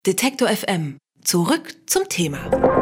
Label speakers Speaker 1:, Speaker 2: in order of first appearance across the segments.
Speaker 1: Detektor FM. Zurück zum Thema.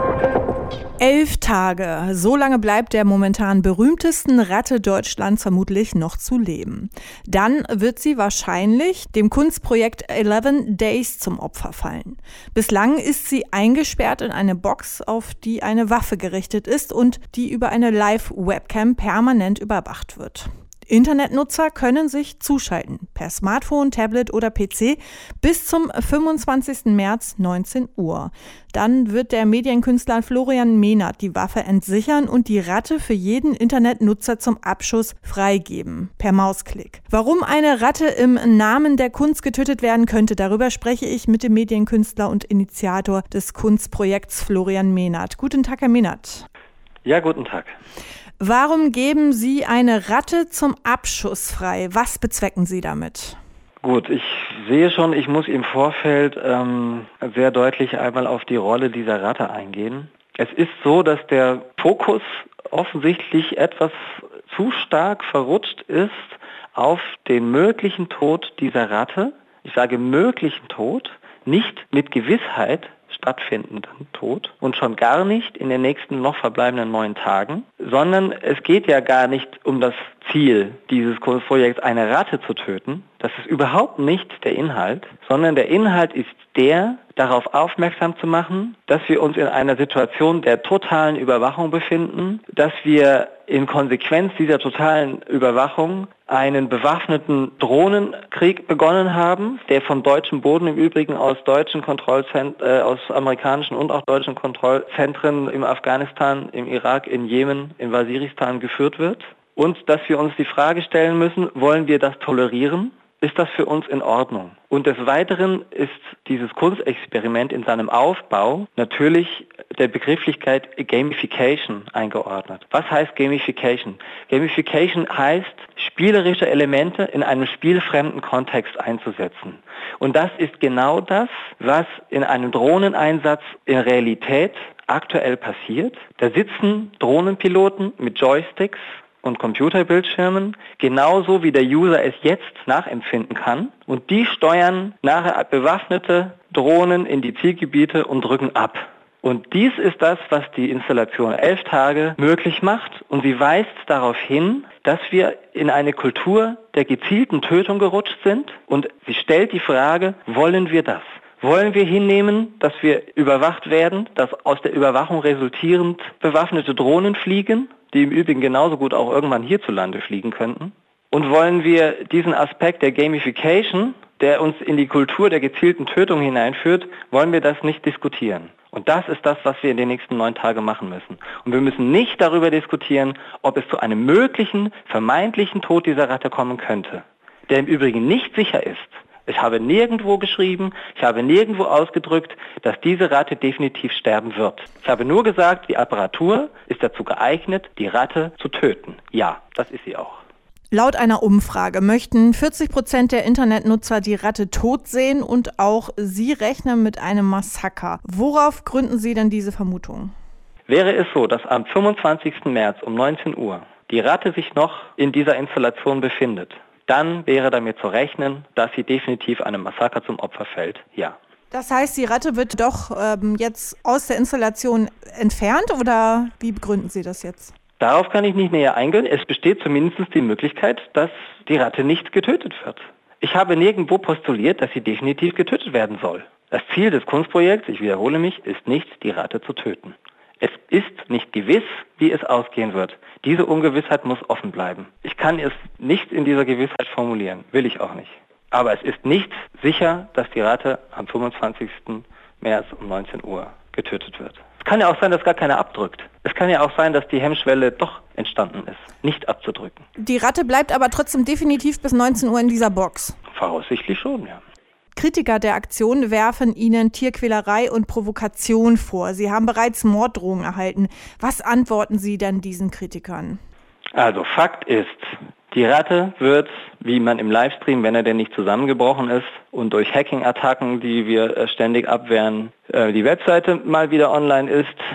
Speaker 2: 11 Tage. So lange bleibt der momentan berühmtesten Ratte Deutschlands vermutlich noch zu leben. Dann wird sie wahrscheinlich dem Kunstprojekt 11 Days zum Opfer fallen. Bislang ist sie eingesperrt in eine Box, auf die eine Waffe gerichtet ist und die über eine Live-Webcam permanent überwacht wird. Internetnutzer können sich zuschalten, per Smartphone, Tablet oder PC, bis zum 25. März 19 Uhr. Dann wird der Medienkünstler Florian Mehnert die Waffe entsichern und die Ratte für jeden Internetnutzer zum Abschuss freigeben, per Mausklick. Warum eine Ratte im Namen der Kunst getötet werden könnte, darüber spreche ich mit dem Medienkünstler und Initiator des Kunstprojekts Florian Mehnert. Guten Tag, Herr Mehnert.
Speaker 3: Ja, guten Tag.
Speaker 2: Warum geben Sie eine Ratte zum Abschuss frei? Was bezwecken Sie damit?
Speaker 3: Gut, ich sehe schon, ich muss im Vorfeld sehr deutlich einmal auf die Rolle dieser Ratte eingehen. Es ist so, dass der Fokus offensichtlich etwas zu stark verrutscht ist auf den möglichen Tod dieser Ratte. Ich sage möglichen Tod, nicht mit Gewissheit stattfindenden Tod und schon gar nicht in den nächsten noch verbleibenden 9 Tagen, sondern es geht ja gar nicht um das Ziel dieses Kunstprojekts, eine Ratte zu töten. Das ist überhaupt nicht der Inhalt, sondern der Inhalt ist der, darauf aufmerksam zu machen, dass wir uns in einer Situation der totalen Überwachung befinden, dass wir in Konsequenz dieser totalen Überwachung einen bewaffneten Drohnenkrieg begonnen haben, der vom deutschen Boden im Übrigen aus aus amerikanischen und auch deutschen Kontrollzentren im Afghanistan, im Irak, in Jemen, in Waziristan geführt wird. Und dass wir uns die Frage stellen müssen, wollen wir das tolerieren? Ist das für uns in Ordnung? Und des Weiteren ist dieses Kunstexperiment in seinem Aufbau natürlich der Begrifflichkeit Gamification eingeordnet. Was heißt Gamification? Gamification heißt, spielerische Elemente in einem spielfremden Kontext einzusetzen. Und das ist genau das, was in einem Drohneneinsatz in Realität aktuell passiert. Da sitzen Drohnenpiloten mit Joysticks und Computerbildschirmen, genauso wie der User es jetzt nachempfinden kann. Und die steuern nachher bewaffnete Drohnen in die Zielgebiete und drücken ab. Und dies ist das, was die Installation 11 Tage möglich macht. Und sie weist darauf hin, dass wir in eine Kultur der gezielten Tötung gerutscht sind. Und sie stellt die Frage, wollen wir das? Wollen wir hinnehmen, dass wir überwacht werden, dass aus der Überwachung resultierend bewaffnete Drohnen fliegen, die im Übrigen genauso gut auch irgendwann hierzulande fliegen könnten? Und wollen wir diesen Aspekt der Gamification, der uns in die Kultur der gezielten Tötung hineinführt, wollen wir das nicht diskutieren? Und das ist das, was wir in den nächsten 9 Tagen machen müssen. Und wir müssen nicht darüber diskutieren, ob es zu einem möglichen, vermeintlichen Tod dieser Ratte kommen könnte, der im Übrigen nicht sicher ist. Ich habe nirgendwo geschrieben, ich habe nirgendwo ausgedrückt, dass diese Ratte definitiv sterben wird. Ich habe nur gesagt, die Apparatur ist dazu geeignet, die Ratte zu töten. Ja, das ist sie auch.
Speaker 2: Laut einer Umfrage möchten 40% der Internetnutzer die Ratte tot sehen und auch Sie rechnen mit einem Massaker. Worauf gründen Sie denn diese Vermutung?
Speaker 3: Wäre es so, dass am 25. März um 19 Uhr die Ratte sich noch in dieser Installation befindet, dann wäre damit zu rechnen, dass sie definitiv einem Massaker zum Opfer fällt, ja.
Speaker 2: Das heißt, die Ratte wird doch jetzt aus der Installation entfernt oder wie begründen Sie das jetzt?
Speaker 3: Darauf kann ich nicht näher eingehen. Es besteht zumindest die Möglichkeit, dass die Ratte nicht getötet wird. Ich habe nirgendwo postuliert, dass sie definitiv getötet werden soll. Das Ziel des Kunstprojekts, ich wiederhole mich, ist nicht, die Ratte zu töten. Es ist nicht gewiss, wie es ausgehen wird. Diese Ungewissheit muss offen bleiben. Ich kann es nicht in dieser Gewissheit formulieren, will ich auch nicht. Aber es ist nicht sicher, dass die Ratte am 25. März um 19 Uhr getötet wird. Es kann ja auch sein, dass gar keiner abdrückt. Es kann ja auch sein, dass die Hemmschwelle doch entstanden ist, nicht abzudrücken.
Speaker 2: Die Ratte bleibt aber trotzdem definitiv bis 19 Uhr in dieser Box?
Speaker 3: Voraussichtlich schon, ja.
Speaker 2: Kritiker der Aktion werfen Ihnen Tierquälerei und Provokation vor. Sie haben bereits Morddrohungen erhalten. Was antworten Sie denn diesen Kritikern?
Speaker 3: Also Fakt ist, die Ratte wird, wie man im Livestream, wenn er denn nicht zusammengebrochen ist und durch Hacking-Attacken, die wir ständig abwehren, die Webseite mal wieder online ist,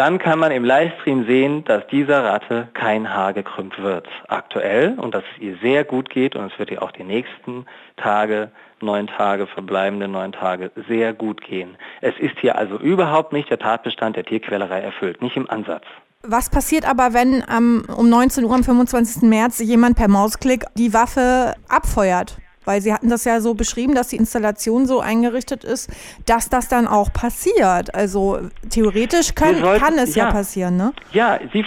Speaker 3: dann kann man im Livestream sehen, dass dieser Ratte kein Haar gekrümmt wird aktuell und dass es ihr sehr gut geht und es wird ihr auch die nächsten Tage, 9 Tage, verbleibende 9 Tage sehr gut gehen. Es ist hier also überhaupt nicht der Tatbestand der Tierquälerei erfüllt, nicht im Ansatz.
Speaker 2: Was passiert aber, wenn um 19 Uhr am 25. März jemand per Mausklick die Waffe abfeuert? Weil Sie hatten das ja so beschrieben, dass die Installation so eingerichtet ist, dass das dann auch passiert. Also theoretisch kann es ja passieren, ne?
Speaker 3: Ja, Sie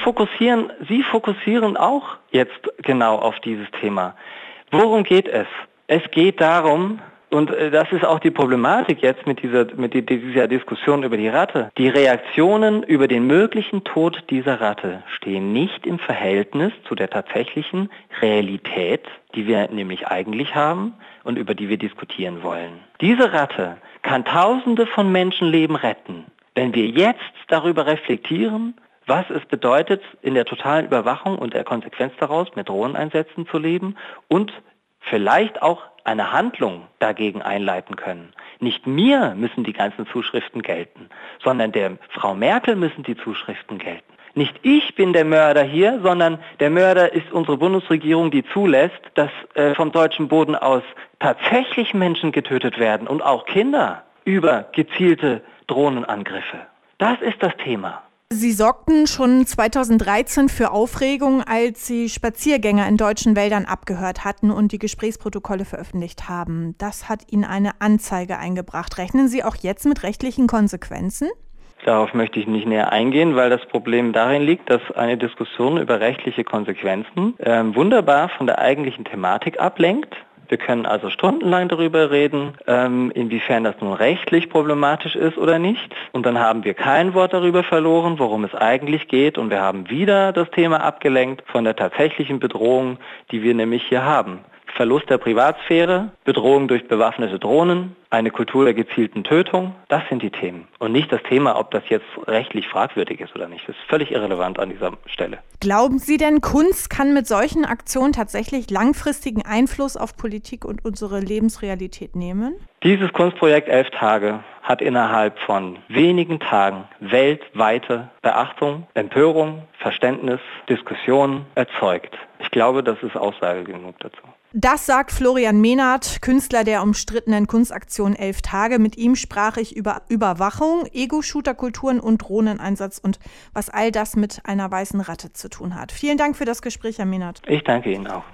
Speaker 3: fokussieren auch jetzt genau auf dieses Thema. Worum geht es? Es geht darum, und das ist auch die Problematik jetzt mit dieser Diskussion über die Ratte. Die Reaktionen über den möglichen Tod dieser Ratte stehen nicht im Verhältnis zu der tatsächlichen Realität, die wir nämlich eigentlich haben und über die wir diskutieren wollen. Diese Ratte kann Tausende von Menschenleben retten, wenn wir jetzt darüber reflektieren, was es bedeutet, in der totalen Überwachung und der Konsequenz daraus mit Drohneneinsätzen zu leben und vielleicht auch eine Handlung dagegen einleiten können. Nicht mir müssen die ganzen Zuschriften gelten, sondern der Frau Merkel müssen die Zuschriften gelten. Nicht ich bin der Mörder hier, sondern der Mörder ist unsere Bundesregierung, die zulässt, dass vom deutschen Boden aus tatsächlich Menschen getötet werden und auch Kinder über gezielte Drohnenangriffe. Das ist das Thema.
Speaker 2: Sie sorgten schon 2013 für Aufregung, als Sie Spaziergänger in deutschen Wäldern abgehört hatten und die Gesprächsprotokolle veröffentlicht haben. Das hat Ihnen eine Anzeige eingebracht. Rechnen Sie auch jetzt mit rechtlichen Konsequenzen?
Speaker 3: Darauf möchte ich nicht näher eingehen, weil das Problem darin liegt, dass eine Diskussion über rechtliche Konsequenzen wunderbar von der eigentlichen Thematik ablenkt. Wir können also stundenlang darüber reden, inwiefern das nun rechtlich problematisch ist oder nicht. Und dann haben wir kein Wort darüber verloren, worum es eigentlich geht. Und wir haben wieder das Thema abgelenkt von der tatsächlichen Bedrohung, die wir nämlich hier haben. Verlust der Privatsphäre, Bedrohung durch bewaffnete Drohnen, eine Kultur der gezielten Tötung, das sind die Themen. Und nicht das Thema, ob das jetzt rechtlich fragwürdig ist oder nicht. Das ist völlig irrelevant an dieser Stelle.
Speaker 2: Glauben Sie denn, Kunst kann mit solchen Aktionen tatsächlich langfristigen Einfluss auf Politik und unsere Lebensrealität nehmen?
Speaker 3: Dieses Kunstprojekt 11 Tage hat innerhalb von wenigen Tagen weltweite Beachtung, Empörung, Verständnis, Diskussion erzeugt. Ich glaube, das ist Aussage genug dazu.
Speaker 2: Das sagt Florian Mehnert, Künstler der umstrittenen Kunstaktion 11 Tage. Mit ihm sprach ich über Überwachung, Ego-Shooter-Kulturen und Drohneneinsatz und was all das mit einer weißen Ratte zu tun hat. Vielen Dank für das Gespräch, Herr Mehnert.
Speaker 3: Ich danke Ihnen auch.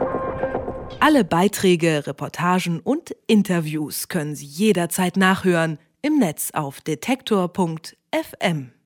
Speaker 1: Alle Beiträge, Reportagen und Interviews können Sie jederzeit nachhören im Netz auf detektor.fm.